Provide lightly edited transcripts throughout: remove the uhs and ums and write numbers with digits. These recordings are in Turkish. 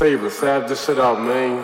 favor, sab this shit out, man.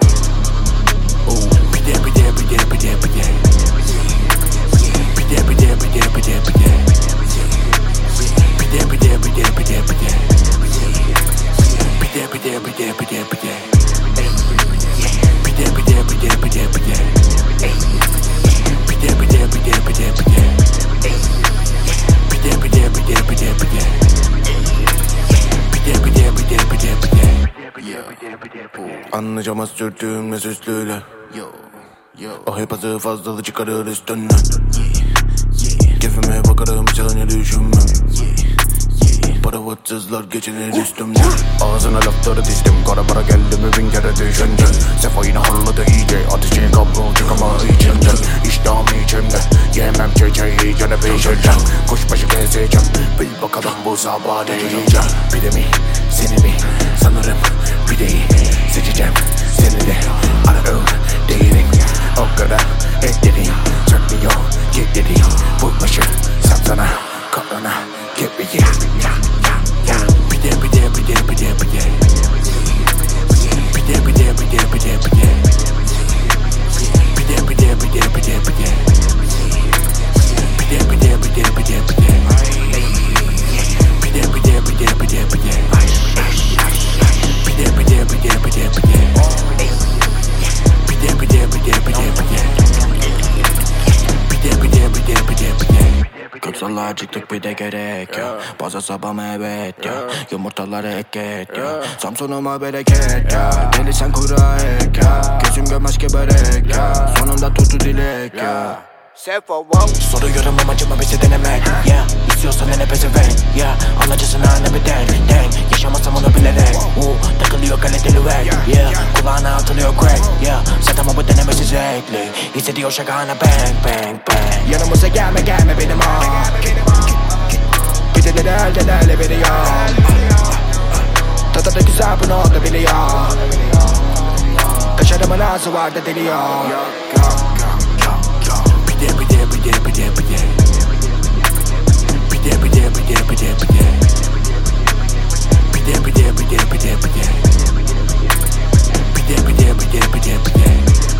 Anlayacağımaz sürtüğümle süslüyle. O hep azı fazlalı çıkarır üstünden. Keyfime bakarım hiç yalan düşünmem. Paravatsızlar geçilir üstümden. Ağzına lafları dizdim, kara para geldi mi bin kere düşünce. Sefa yine harladı iyice, ateşini kavrulacak ama içimden. İştahım içimde, yemem çiçeği canı peşirden. Kuşbaşı gezeceğim, bil bakalım bu sabah ne yiyeceğim. Bir de mi, seni mi, sanırım pideyi seçeceğim. Seni de ara öl değilim, o kadar ekledim. Çakmıyor, kilitledim, vurmaşı sapsana, kahrana, kepeyi. Kötüler çıktık bir de gerek ya. Baza sabah evet ya. Yumurtaları ek et ya. Samsun'uma bereket ya. Deli sen kura ek ya. Gözüm görmez ki börek ya. Sonunda tuttu dilek ya. Soruyorum amacıma bizi denemek yeah. İstiyorsan ne pezevenk yeah. Anlacısına ne bir denk yaşamasam onu bilerek takılıyor kaliteli ver yeah. Kulağına atılıyor crack yeah. Zaten bu denemesi zevkli. Hissediyor şakana bang bang bang. Yanımıza gelme benim ağam. Gideleri elden veriyorum. Tadı da güzel bunu da biliyor. Kaşarımın ağzı var da deliyor. Pide